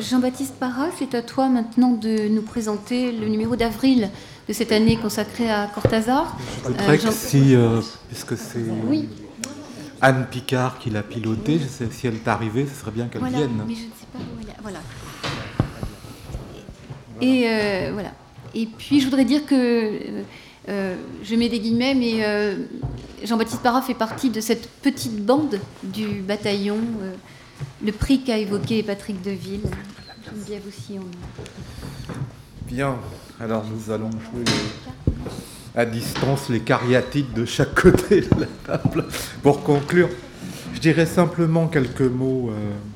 Jean-Baptiste Parra, c'est à toi maintenant de nous présenter le numéro d'avril de cette année consacrée à Cortázar. Je voudrais que puisque c'est Anne Picard qui l'a piloté, si elle est arrivée, ce serait bien qu'elle vienne. Mais je ne sais pas où elle est. Voilà. Et voilà. Et puis je voudrais dire que je mets des guillemets, mais Jean-Baptiste Parra fait partie de cette petite bande du bataillon, le prix qu'a évoqué Patrick Deville. Geneviève aussi. Bien, alors nous allons jouer à distance les cariatides de chaque côté de la table. Pour conclure, je dirais simplement quelques mots.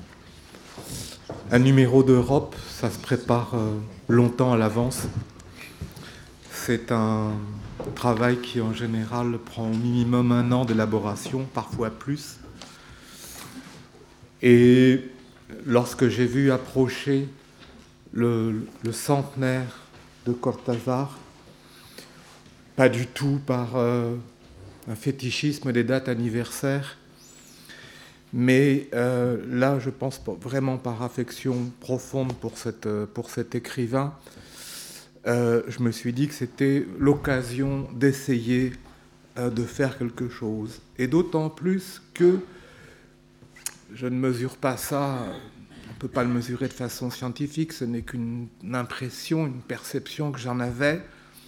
Un numéro d'Europe, ça se prépare longtemps à l'avance. C'est un travail qui en général prend au minimum 1 an d'élaboration, parfois plus. Et lorsque j'ai vu approcher le centenaire de Cortázar, pas du tout par un fétichisme des dates anniversaires, mais là, je pense vraiment par affection profonde pour cet écrivain, je me suis dit que c'était l'occasion d'essayer de faire quelque chose. Et d'autant plus que je ne mesure pas ça, on ne peut pas le mesurer de façon scientifique, ce n'est qu'une impression, une perception que j'en avais.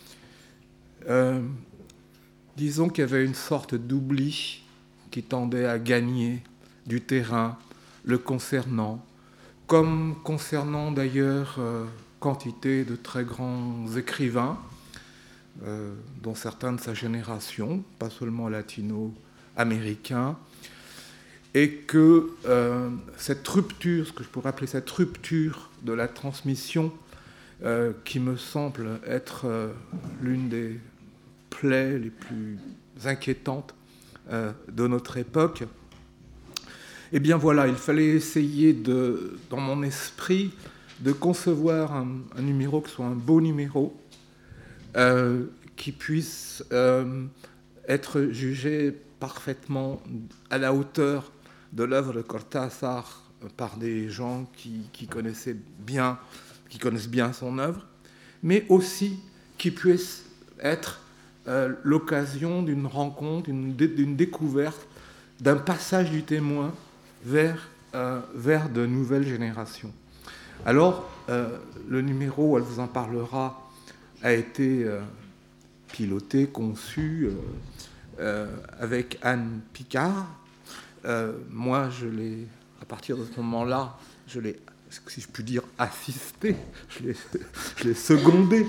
Disons qu'il y avait une sorte d'oubli qui tendait à gagner du terrain le concernant, comme concernant d'ailleurs quantité de très grands écrivains, dont certains de sa génération, pas seulement latino-américains, et que cette rupture, ce que je pourrais appeler cette rupture de la transmission, qui me semble être l'une des plaies les plus inquiétantes de notre époque, eh bien voilà, il fallait essayer dans mon esprit, de concevoir un numéro qui soit un beau numéro, qui puisse être jugé parfaitement à la hauteur de l'œuvre de Cortázar par des gens qui connaissent bien son œuvre, mais aussi qui puisse être l'occasion d'une rencontre, d'une découverte, d'un passage du témoin vers de nouvelles générations. Alors, le numéro, elle vous en parlera, a été piloté, conçu avec Anne Picard. Moi, à partir de ce moment-là, je l'ai, si je puis dire, assisté, je l'ai secondé.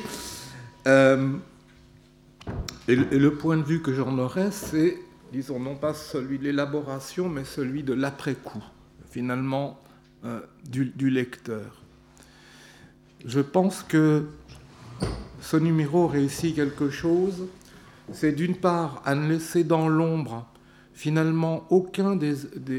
Et le point de vue que j'en aurais, c'est, disons, non pas celui de l'élaboration, mais celui de l'après-coup, finalement, du lecteur. Je pense que ce numéro réussit quelque chose, c'est d'une part à ne laisser dans l'ombre finalement aucun des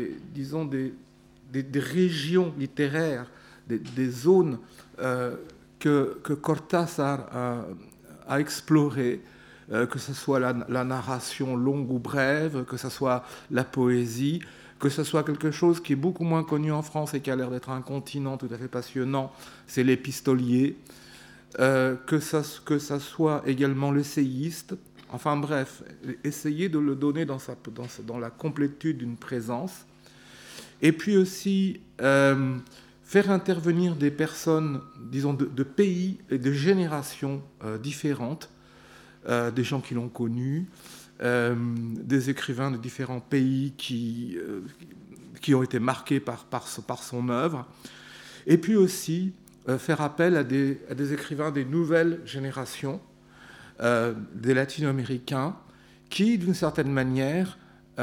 régions littéraires, des zones que Cortázar a explorées, que ce soit la narration longue ou brève, que ce soit la poésie, que ce soit quelque chose qui est beaucoup moins connu en France et qui a l'air d'être un continent tout à fait passionnant, c'est l'épistolier, que ça soit également l'essayiste. Enfin bref, essayer de le donner dans la complétude d'une présence. Et puis aussi faire intervenir des personnes, disons, de pays et de générations différentes, des gens qui l'ont connu, des écrivains de différents pays qui ont été marqués par son œuvre. Et puis aussi faire appel à des écrivains des nouvelles générations, des latino-américains, qui, d'une certaine manière,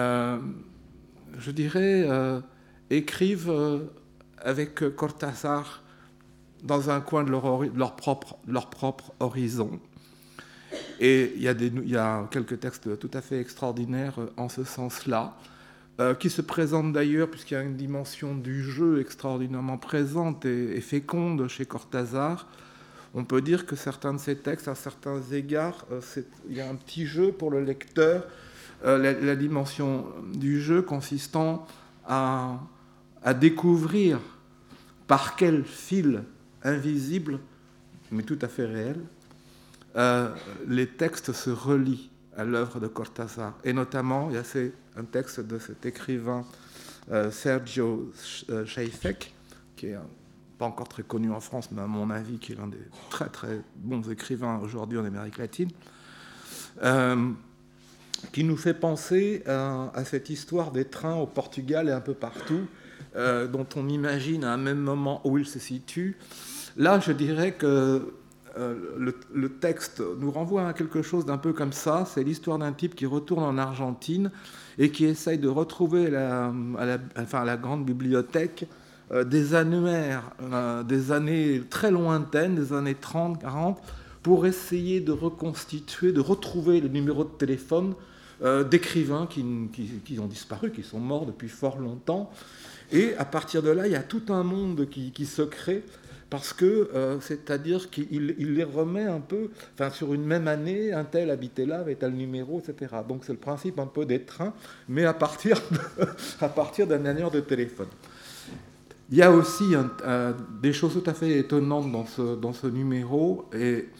je dirais, écrivent avec Cortázar dans un coin de leur propre horizon. Et il y a quelques textes tout à fait extraordinaires en ce sens-là, qui se présentent d'ailleurs, puisqu'il y a une dimension du jeu extraordinairement présente et féconde chez Cortázar. On peut dire que certains de ces textes, à certains égards, il y a un petit jeu pour le lecteur, la dimension du jeu consistant à découvrir par quel fil invisible, mais tout à fait réel, les textes se relient à l'œuvre de Cortázar. Et notamment, il y a un texte de cet écrivain Sergio Scheifek, qui est pas encore très connu en France, mais à mon avis, qui est l'un des très très bons écrivains aujourd'hui en Amérique latine, qui nous fait penser à cette histoire des trains au Portugal et un peu partout, dont on imagine à un même moment où ils se situent. Là, je dirais que le texte nous renvoie à quelque chose d'un peu comme ça. C'est l'histoire d'un type qui retourne en Argentine et qui essaye de retrouver à la grande bibliothèque des annuaires, des années très lointaines, des années 30, 40, pour essayer de reconstituer, de retrouver les numéros de téléphone d'écrivains qui ont disparu, qui sont morts depuis fort longtemps. Et à partir de là, il y a tout un monde qui se crée, parce que, c'est-à-dire qu'il les remet un peu, sur une même année, un tel habitait là, avec tel numéro, etc. Donc c'est le principe un peu des trains, mais à partir d'un annuaire de téléphone. Il y a aussi des choses tout à fait étonnantes dans ce numéro, et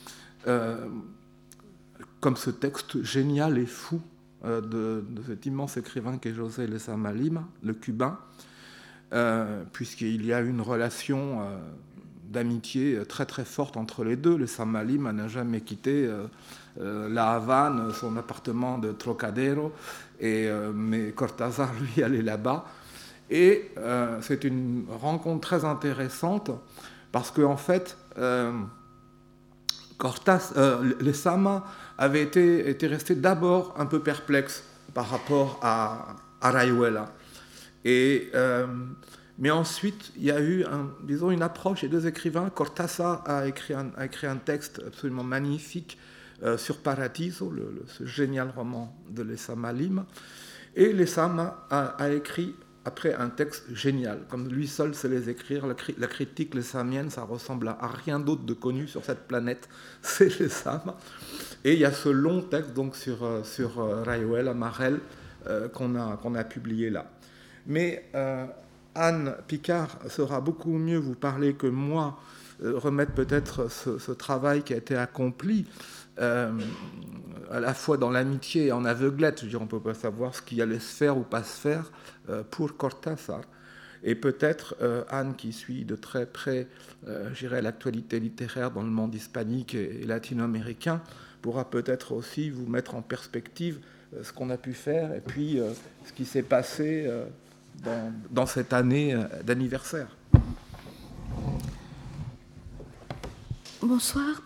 comme ce texte génial et fou de cet immense écrivain qu'est José Lezama Lima, le cubain, puisqu'il y a une relation d'amitié très très forte entre les deux. Lezama Lima n'a jamais quitté La Havane, son appartement de Trocadéro, mais Cortázar, lui, allait là-bas. Et c'est une rencontre très intéressante parce qu'en fait, Lezama avait été resté d'abord un peu perplexe par rapport à Rayuela. Mais ensuite, il y a eu une approche des deux écrivains. Cortázar a écrit un texte absolument magnifique sur Paradiso, ce génial roman de Lezama Lima. Et Lezama a écrit après un texte génial, comme lui seul sait les écrire. La critique lezamienne, ça ressemble à rien d'autre de connu sur cette planète, c'est Lezama. Et il y a ce long texte donc sur Rayuela Marel qu'on a publié là. Mais Anne Picard saura beaucoup mieux vous parler que moi, remettre peut-être ce travail qui a été accompli, à la fois dans l'amitié et en aveuglette. Je veux dire, on ne peut pas savoir ce qui allait se faire ou pas se faire pour Cortázar. Et peut-être Anne, qui suit de très près l'actualité littéraire dans le monde hispanique et latino-américain, pourra peut-être aussi vous mettre en perspective ce qu'on a pu faire et puis ce qui s'est passé dans cette année d'anniversaire. Bonsoir.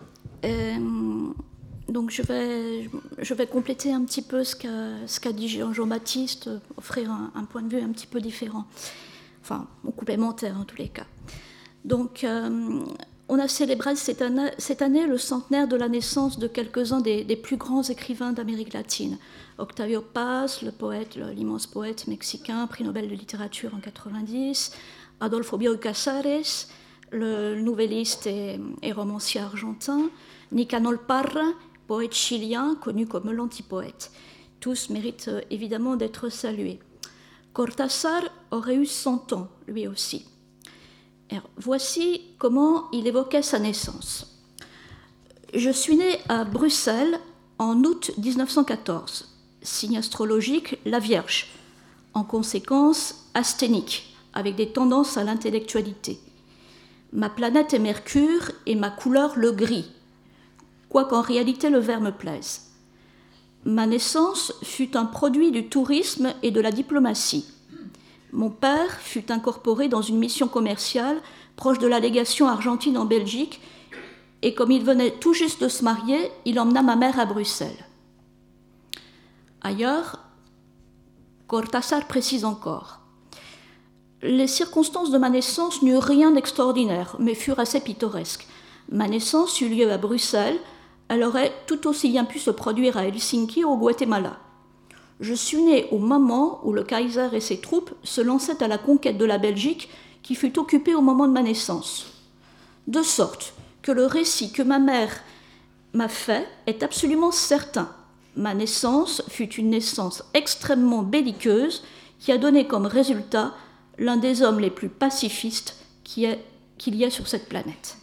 Donc je vais compléter un petit peu ce qu'a dit Jean-Baptiste, offrir un point de vue un petit peu différent, enfin complémentaire en tous les cas. Donc on a célébré cette année le centenaire de la naissance de quelques-uns des plus grands écrivains d'Amérique latine. Octavio Paz, l'immense poète mexicain, prix Nobel de littérature en 90, Adolfo Bioy Casares, le nouvelliste et romancier argentin, Nicanor Parra, poète chilien connu comme l'antipoète. Tous méritent évidemment d'être salués. Cortázar aurait eu 100 ans, lui aussi. Alors, voici comment il évoquait sa naissance. Je suis né à Bruxelles en août 1914. Signe astrologique, la Vierge. En conséquence, asthénique, avec des tendances à l'intellectualité. Ma planète est Mercure et ma couleur le gris, quoiqu'en réalité le vert me plaise. Ma naissance fut un produit du tourisme et de la diplomatie. Mon père fut incorporé dans une mission commerciale proche de la légation argentine en Belgique, et comme il venait tout juste de se marier, il emmena ma mère à Bruxelles. Ailleurs, Cortázar précise encore. Les circonstances de ma naissance n'eurent rien d'extraordinaire, mais furent assez pittoresques. Ma naissance eut lieu à Bruxelles, elle aurait tout aussi bien pu se produire à Helsinki ou au Guatemala. Je suis né au moment où le Kaiser et ses troupes se lançaient à la conquête de la Belgique, qui fut occupée au moment de ma naissance. De sorte que le récit que ma mère m'a fait est absolument certain. Ma naissance fut une naissance extrêmement belliqueuse qui a donné comme résultat l'un des hommes les plus pacifistes qui ait qu'il y ait sur cette planète.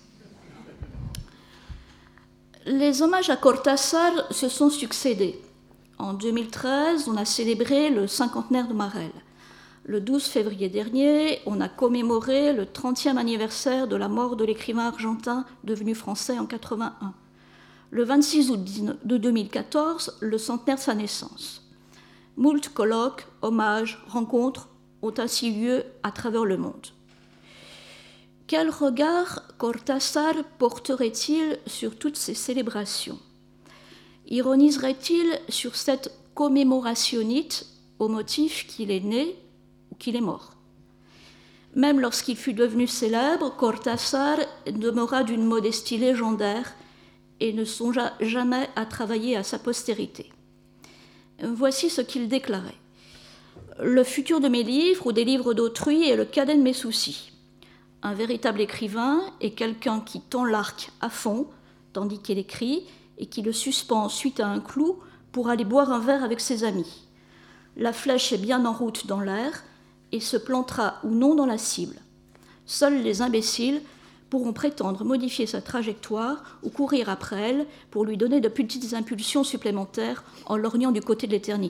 Les hommages à Cortázar se sont succédés. En 2013, on a célébré le cinquantenaire de Marel. Le 12 février dernier, on a commémoré le 30e anniversaire de la mort de l'écrivain argentin devenu français en 1981. Le 26 août de 2014, le centenaire de sa naissance. Moult colloques, hommages, rencontres ont ainsi lieu à travers le monde. Quel regard Cortázar porterait-il sur toutes ces célébrations ? Ironiserait-il sur cette commémorationnite au motif qu'il est né ou qu'il est mort ? Même lorsqu'il fut devenu célèbre, Cortázar demeura d'une modestie légendaire et ne songea jamais à travailler à sa postérité. Voici ce qu'il déclarait. « Le futur de mes livres ou des livres d'autrui est le cadet de mes soucis. Un véritable écrivain est quelqu'un qui tend l'arc à fond, tandis qu'il écrit, et qui le suspend ensuite à un clou pour aller boire un verre avec ses amis. La flèche est bien en route dans l'air et se plantera ou non dans la cible. Seuls les imbéciles pourront prétendre modifier sa trajectoire ou courir après elle pour lui donner de petites impulsions supplémentaires en lorgnant du côté de l'éternité. »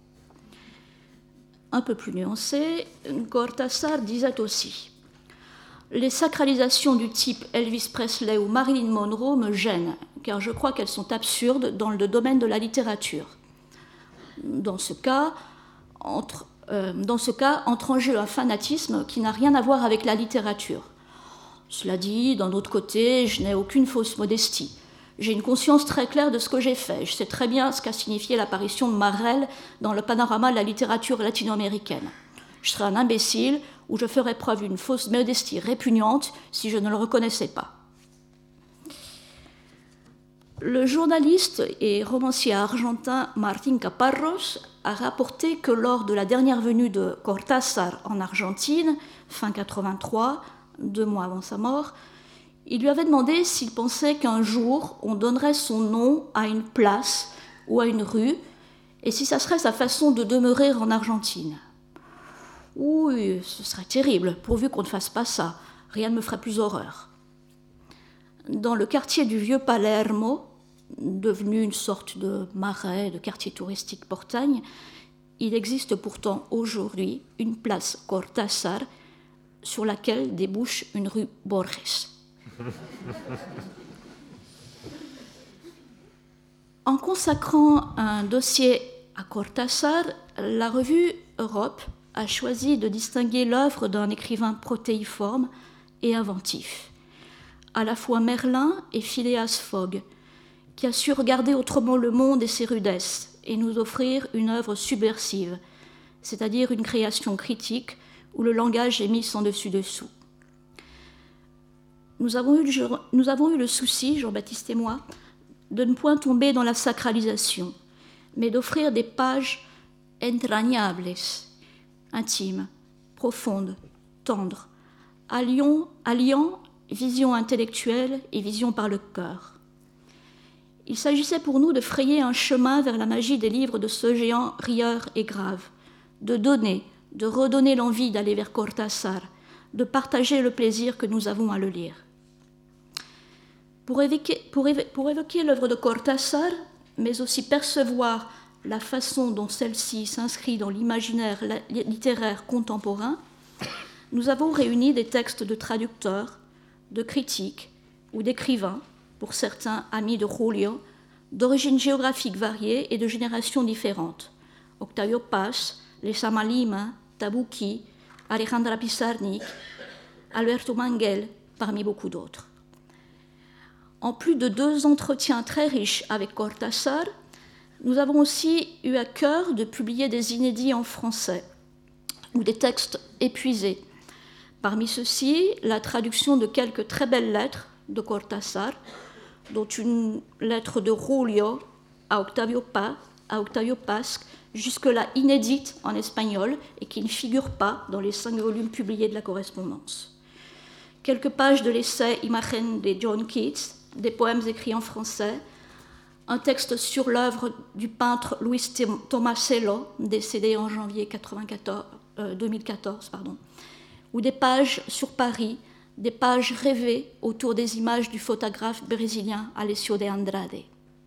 Un peu plus nuancé, Cortázar disait aussi « Les sacralisations du type Elvis Presley ou Marilyn Monroe me gênent, car je crois qu'elles sont absurdes dans le domaine de la littérature. Dans ce cas, entre en jeu un fanatisme qui n'a rien à voir avec la littérature. Cela dit, d'un autre côté, je n'ai aucune fausse modestie. J'ai une conscience très claire de ce que j'ai fait. Je sais très bien ce qu'a signifié l'apparition de Marel dans le panorama de la littérature latino-américaine. Je serais un imbécile ou je ferais preuve d'une fausse modestie répugnante si je ne le reconnaissais pas. » Le journaliste et romancier argentin Martín Caparrós a rapporté que lors de la dernière venue de Cortázar en Argentine, fin 1983, 2 mois avant sa mort, il lui avait demandé s'il pensait qu'un jour on donnerait son nom à une place ou à une rue et si ça serait sa façon de demeurer en Argentine. « Oui, ce serait terrible, pourvu qu'on ne fasse pas ça. Rien ne me ferait plus horreur. » Dans le quartier du vieux Palermo, devenu une sorte de marais, de quartier touristique portagne, il existe pourtant aujourd'hui une place Cortázar sur laquelle débouche une rue Borges. En consacrant un dossier à Cortázar, la revue Europe a choisi de distinguer l'œuvre d'un écrivain protéiforme et inventif, à la fois Merlin et Phileas Fogg, qui a su regarder autrement le monde et ses rudesses et nous offrir une œuvre subversive, c'est-à-dire une création critique où le langage est mis sans dessus-dessous. Nous avons eu le souci, Jean-Baptiste et moi, de ne point tomber dans la sacralisation, mais d'offrir des pages entrañables, intimes, profondes, tendres, alliant vision intellectuelle et vision par le cœur. Il s'agissait pour nous de frayer un chemin vers la magie des livres de ce géant rieur et grave, de redonner l'envie d'aller vers Cortázar, de partager le plaisir que nous avons à le lire. Pour évoquer l'œuvre de Cortázar, mais aussi percevoir la façon dont celle-ci s'inscrit dans l'imaginaire littéraire contemporain, nous avons réuni des textes de traducteurs, de critiques ou d'écrivains, pour certains amis de Julio, d'origines géographiques variées et de générations différentes. Octavio Paz, Lezama Lima, Tabucchi, Alejandra Pizarnik, Alberto Manguel, parmi beaucoup d'autres. En plus de 2 entretiens très riches avec Cortázar, nous avons aussi eu à cœur de publier des inédits en français ou des textes épuisés. Parmi ceux-ci, la traduction de quelques très belles lettres de Cortázar, dont une lettre de Julio à Octavio Paz, jusque-là inédite en espagnol et qui ne figure pas dans les 5 volumes publiés de la correspondance. Quelques pages de l'essai Imagen de John Keats, des poèmes écrits en français, un texte sur l'œuvre du peintre Luis Tomasello, décédé en janvier 2014, ou des pages sur Paris, des pages rêvées autour des images du photographe brésilien Alessio de Andrade.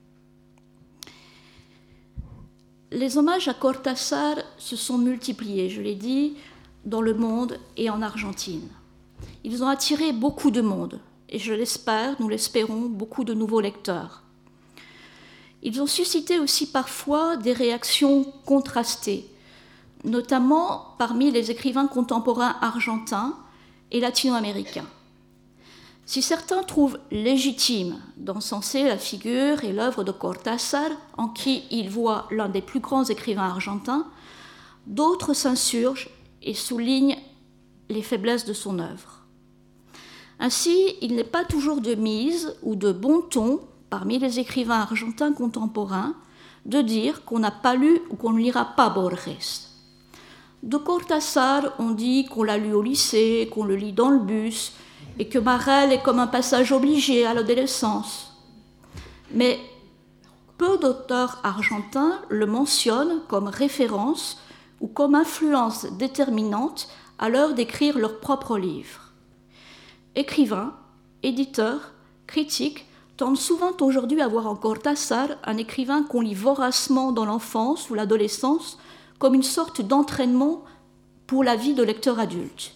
Les hommages à Cortázar se sont multipliés, je l'ai dit, dans le monde et en Argentine. Ils ont attiré beaucoup de monde, et je l'espère, nous l'espérons, beaucoup de nouveaux lecteurs. Ils ont suscité aussi parfois des réactions contrastées, notamment parmi les écrivains contemporains argentins et latino-américains. Si certains trouvent légitime d'encenser la figure et l'œuvre de Cortázar, en qui ils voient l'un des plus grands écrivains argentins, d'autres s'insurgent et soulignent les faiblesses de son œuvre. Ainsi, il n'est pas toujours de mise ou de bon ton, parmi les écrivains argentins contemporains, de dire qu'on n'a pas lu ou qu'on ne lira pas Borges. De Cortázar, on dit qu'on l'a lu au lycée, qu'on le lit dans le bus, et que Marel est comme un passage obligé à l'adolescence. Mais peu d'auteurs argentins le mentionnent comme référence ou comme influence déterminante à l'heure d'écrire leurs propres livres. Écrivains, éditeurs, critiques tendent souvent aujourd'hui à voir en Cortázar un écrivain qu'on lit voracement dans l'enfance ou l'adolescence comme une sorte d'entraînement pour la vie de lecteur adulte.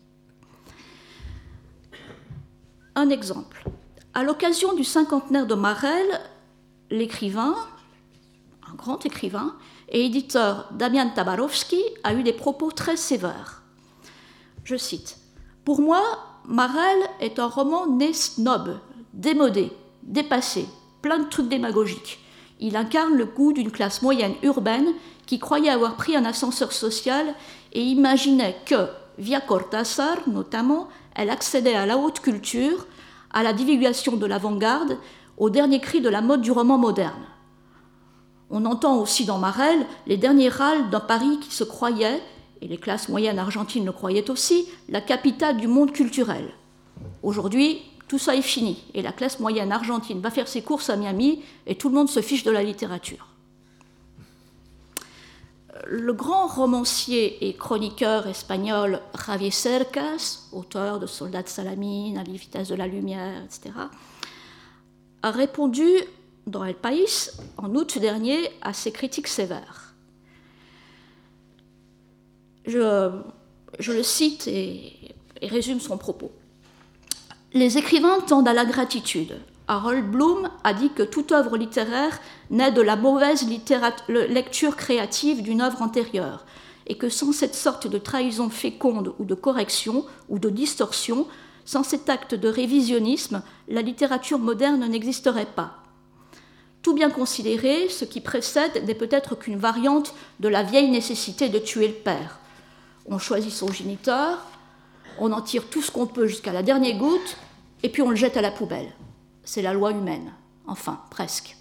Un exemple. À l'occasion du cinquantenaire de Marel, l'écrivain, un grand écrivain et éditeur Damian Tabarovsky a eu des propos très sévères. Je cite : « Pour moi, Marel est un roman né snob, démodé, dépassé, plein de trucs démagogiques. Il incarne le goût d'une classe moyenne urbaine qui croyait avoir pris un ascenseur social et imaginait que, via Cortázar notamment, elle accédait à la haute culture, à la divulgation de l'avant-garde, au dernier cri de la mode du roman moderne. On entend aussi dans Marel les derniers râles d'un Paris qui se croyait, et les classes moyennes argentines le croyaient aussi, la capitale du monde culturel. Aujourd'hui, tout ça est fini, et la classe moyenne argentine va faire ses courses à Miami, et tout le monde se fiche de la littérature. Le grand romancier et chroniqueur espagnol Javier Cercas, auteur de Soldats de Salamine, À la vitesse de la lumière, etc., a répondu dans El País en août dernier à ces critiques sévères. Je le cite et résume son propos. Les écrivains tendent à la gratitude. Harold Bloom a dit que toute œuvre littéraire naît de la mauvaise lecture créative d'une œuvre antérieure et que sans cette sorte de trahison féconde ou de correction ou de distorsion, sans cet acte de révisionnisme, la littérature moderne n'existerait pas. Tout bien considéré, ce qui précède n'est peut-être qu'une variante de la vieille nécessité de tuer le père. On choisit son géniteur, on en tire tout ce qu'on peut jusqu'à la dernière goutte et puis on le jette à la poubelle. C'est la loi humaine, enfin, presque.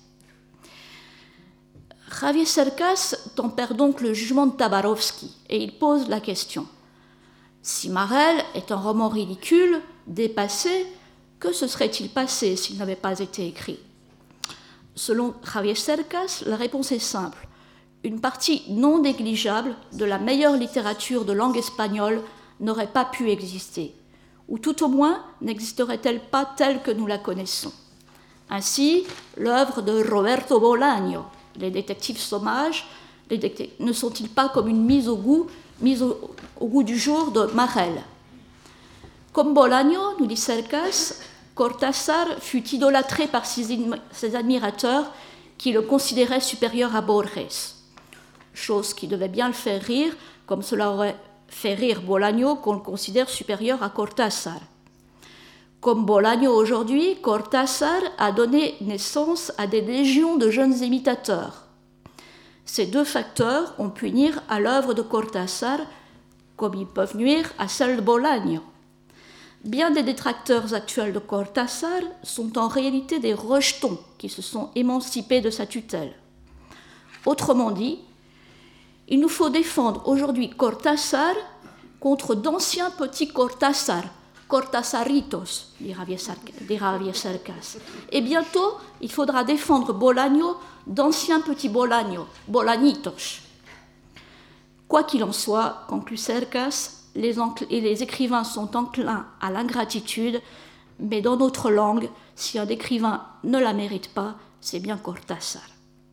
Javier Cercas tempère donc le jugement de Tabarovsky et il pose la question. Si Marel est un roman ridicule, dépassé, que se serait-il passé s'il n'avait pas été écrit ? Selon Javier Cercas, la réponse est simple. Une partie non négligeable de la meilleure littérature de langue espagnole n'aurait pas pu exister, ou tout au moins n'existerait-elle pas telle que nous la connaissons. Ainsi, l'œuvre de Roberto Bolaño, Les détectives sauvages, ne sont-ils pas comme une mise au goût du jour de Marel ? Comme Bolaño, nous dit Cercas, Cortázar fut idolâtré par ses admirateurs qui le considéraient supérieur à Borges, chose qui devait bien le faire rire, comme cela aurait fait rire Bolaño qu'on le considère supérieur à Cortázar. Comme Bolaño aujourd'hui, Cortázar a donné naissance à des légions de jeunes imitateurs. Ces deux facteurs ont pu nuire à l'œuvre de Cortázar comme ils peuvent nuire à celle de Bolaño. Bien des détracteurs actuels de Cortázar sont en réalité des rejetons qui se sont émancipés de sa tutelle. Autrement dit, il nous faut défendre aujourd'hui Cortázar contre d'anciens petits Cortázar, Cortázaritos, dit Javier Cercas. Et bientôt, il faudra défendre Bolaño d'anciens petits Bolaño, Bolañitos. Quoi qu'il en soit, conclut Cercas, les écrivains sont enclins à l'ingratitude, mais dans notre langue, si un écrivain ne la mérite pas, c'est bien Cortázar.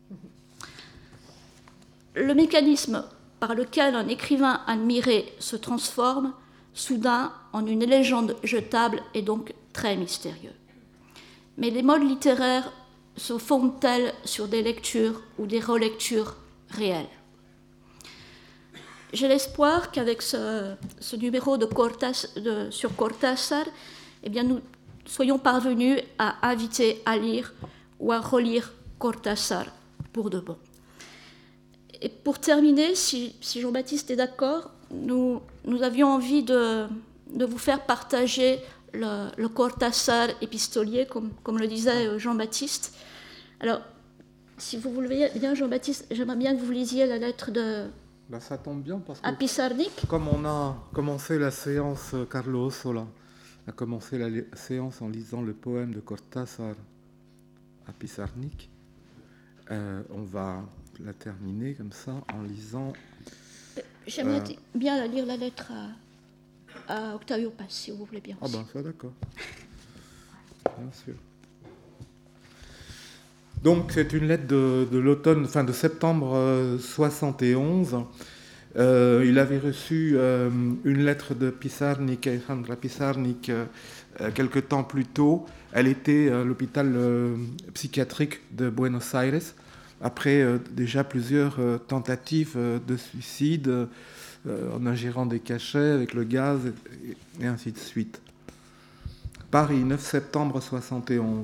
Le mécanisme par lequel un écrivain admiré se transforme soudain en une légende jetable est donc très mystérieux. Mais les modes littéraires se fondent-elles sur des lectures ou des relectures réelles? J'ai l'espoir qu'avec ce numéro sur Cortázar, eh bien, nous soyons parvenus à inviter à lire ou à relire Cortázar pour de bon. Et pour terminer, si Jean-Baptiste est d'accord, nous avions envie de vous faire partager le Cortázar épistolier, comme le disait Jean-Baptiste. Alors, si vous voulez bien, Jean-Baptiste, j'aimerais bien que vous lisiez la lettre de... ça tombe bien parce que... à Pizarnik. Comme on a commencé la séance, Carlos Ossola a commencé la séance en lisant le poème de Cortázar à Pizarnik, on va la terminer comme ça en lisant... J'aimerais bien lire la lettre à Octavio Paz, si vous voulez bien. Ah ben ça, d'accord. Bien sûr. Donc c'est une lettre de l'automne, fin de septembre 71. Il avait reçu une lettre de Pizarnik, Alejandra Pizarnik, quelque temps plus tôt. Elle était à l'hôpital psychiatrique de Buenos Aires, après déjà plusieurs tentatives de suicide, en ingérant des cachets avec le gaz, et ainsi de suite. Paris, 9 septembre 71.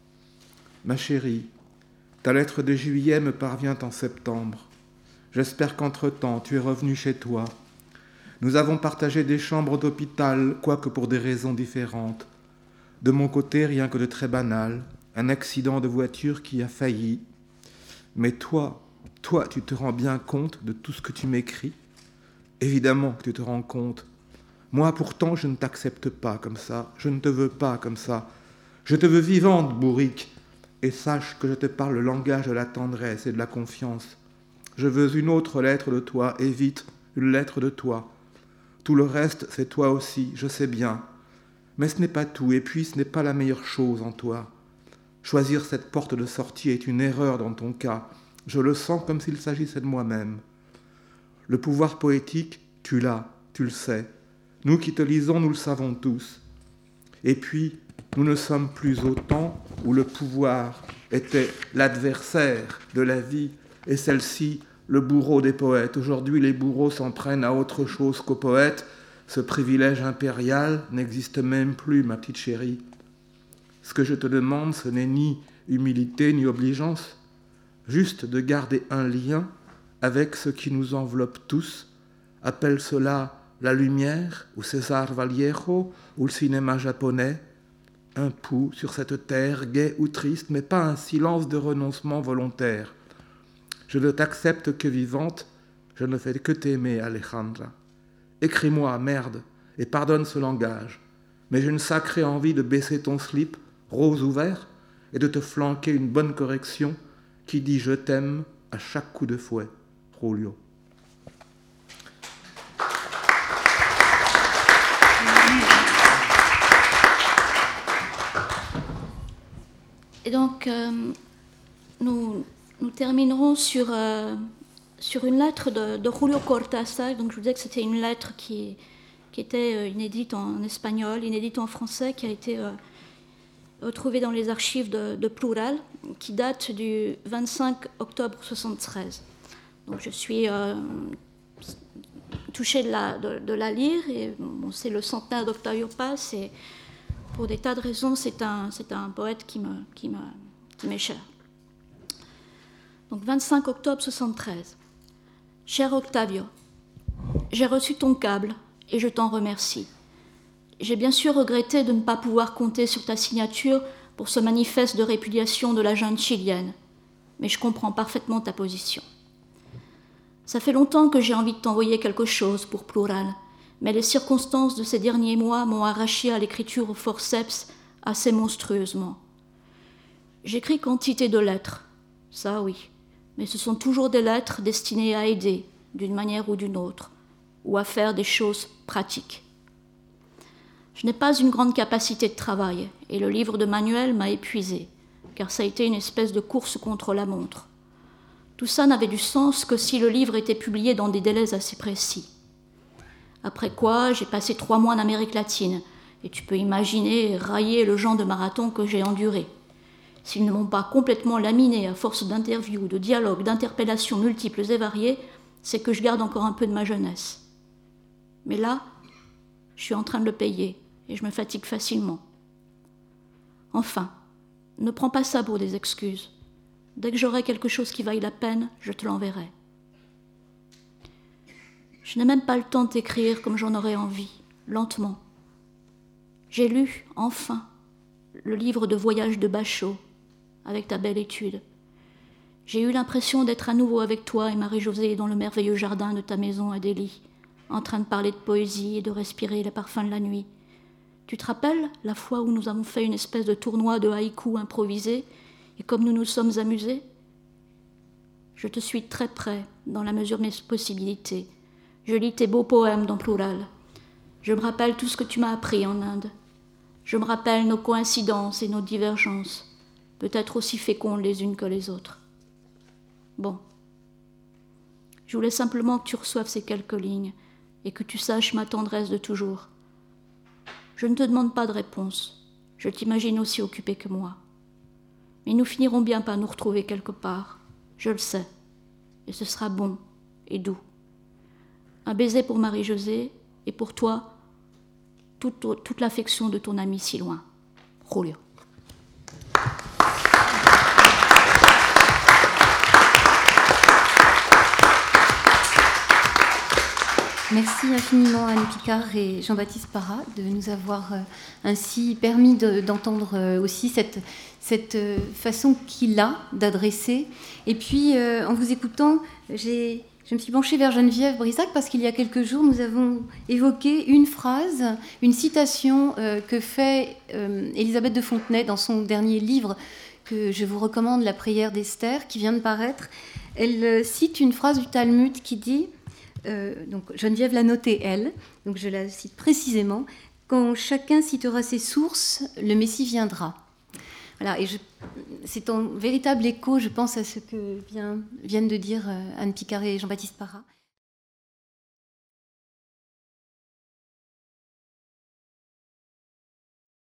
Ma chérie, ta lettre de juillet me parvient en septembre. J'espère qu'entre-temps, tu es revenue chez toi. Nous avons partagé des chambres d'hôpital, quoique pour des raisons différentes. De mon côté, rien que de très banal, un accident de voiture qui a failli. Mais toi, tu te rends bien compte de tout ce que tu m'écris? Évidemment que tu te rends compte. Moi, pourtant, je ne t'accepte pas comme ça. Je ne te veux pas comme ça. Je te veux vivante, bourrique. Et sache que je te parle le langage de la tendresse et de la confiance. Je veux une autre lettre de toi, et vite, une lettre de toi. Tout le reste, c'est toi aussi, je sais bien. Mais ce n'est pas tout, et puis ce n'est pas la meilleure chose en toi. Choisir cette porte de sortie est une erreur dans ton cas. Je le sens comme s'il s'agissait de moi-même. Le pouvoir poétique, tu l'as, tu le sais. Nous qui te lisons, nous le savons tous. Et puis, nous ne sommes plus au temps où le pouvoir était l'adversaire de la vie et celle-ci, le bourreau des poètes. Aujourd'hui, les bourreaux s'en prennent à autre chose qu'aux poètes. Ce privilège impérial n'existe même plus, ma petite chérie. Ce que je te demande, ce n'est ni humilité ni obligeance, juste de garder un lien avec ce qui nous enveloppe tous. Appelle cela la lumière, ou César Vallejo, ou le cinéma japonais. Un pouls sur cette terre, gai ou triste, mais pas un silence de renoncement volontaire. Je ne t'accepte que vivante, je ne fais que t'aimer, Alejandra. Écris-moi, merde, et pardonne ce langage, mais j'ai une sacrée envie de baisser ton slip, rose ou vert, et de te flanquer une bonne correction qui dit « je t'aime » à chaque coup de fouet. Julio. Et donc, nous terminerons sur une lettre de Julio Cortázar. Donc, je vous disais que c'était une lettre qui était inédite en espagnol, inédite en français, qui a été retrouvée dans les archives de Plural, qui date du 25 octobre 1973. Donc, je suis touchée de la lire. Et, bon, c'est le centenaire d'Octavio Paz. Et pour des tas de raisons, c'est un poète qui m'est cher. Donc, 25 octobre 1973. Cher Octavio, j'ai reçu ton câble et je t'en remercie. J'ai bien sûr regretté de ne pas pouvoir compter sur ta signature pour ce manifeste de répudiation de la junte chilienne, mais je comprends parfaitement ta position. Ça fait longtemps que j'ai envie de t'envoyer quelque chose pour Plural, mais les circonstances de ces derniers mois m'ont arraché à l'écriture au forceps assez monstrueusement. J'écris quantité de lettres, ça oui, mais ce sont toujours des lettres destinées à aider, d'une manière ou d'une autre, ou à faire des choses pratiques. Je n'ai pas une grande capacité de travail et le livre de manuel m'a épuisée, car ça a été une espèce de course contre la montre. Tout ça n'avait du sens que si le livre était publié dans des délais assez précis. Après quoi, j'ai passé 3 mois en Amérique latine, et tu peux imaginer railler le genre de marathon que j'ai enduré. S'ils ne m'ont pas complètement laminé à force d'interviews, de dialogues, d'interpellations multiples et variées, c'est que je garde encore un peu de ma jeunesse. Mais là, je suis en train de le payer, et je me fatigue facilement. Enfin, ne prends pas ça pour des excuses. Dès que j'aurai quelque chose qui vaille la peine, je te l'enverrai. Je n'ai même pas le temps de t'écrire comme j'en aurais envie, lentement. J'ai lu, enfin, le livre de voyage de Bachot, avec ta belle étude. J'ai eu l'impression d'être à nouveau avec toi et Marie-Josée dans le merveilleux jardin de ta maison à Delhi, en train de parler de poésie et de respirer les parfums de la nuit. Tu te rappelles la fois où nous avons fait une espèce de tournoi de haïkus improvisé, et comme nous nous sommes amusés? Je te suis très près, dans la mesure de mes possibilités. Je lis tes beaux poèmes dans Plural. Je me rappelle tout ce que tu m'as appris en Inde. Je me rappelle nos coïncidences et nos divergences, peut-être aussi fécondes les unes que les autres. Bon. Je voulais simplement que tu reçoives ces quelques lignes et que tu saches ma tendresse de toujours. Je ne te demande pas de réponse. Je t'imagine aussi occupé que moi. Mais nous finirons bien par nous retrouver quelque part. Je le sais. Et ce sera bon et doux. Un baiser pour Marie-Josée et pour toi, toute l'affection de ton ami si loin. Julio. Merci infiniment Anne Picard et Jean-Baptiste Parra de nous avoir ainsi permis d'entendre aussi cette façon qu'il a d'adresser. Et puis, en vous écoutant, je me suis penchée vers Geneviève Brissac parce qu'il y a quelques jours, nous avons évoqué une phrase, une citation que fait Élisabeth de Fontenay dans son dernier livre que je vous recommande, La prière d'Esther, qui vient de paraître. Elle cite une phrase du Talmud qui dit... donc Geneviève l'a notée, elle, donc je la cite précisément: quand chacun citera ses sources, le Messie viendra. Voilà, et c'est en véritable écho, je pense, à ce que viennent de dire Anne Picard et Jean-Baptiste Parra.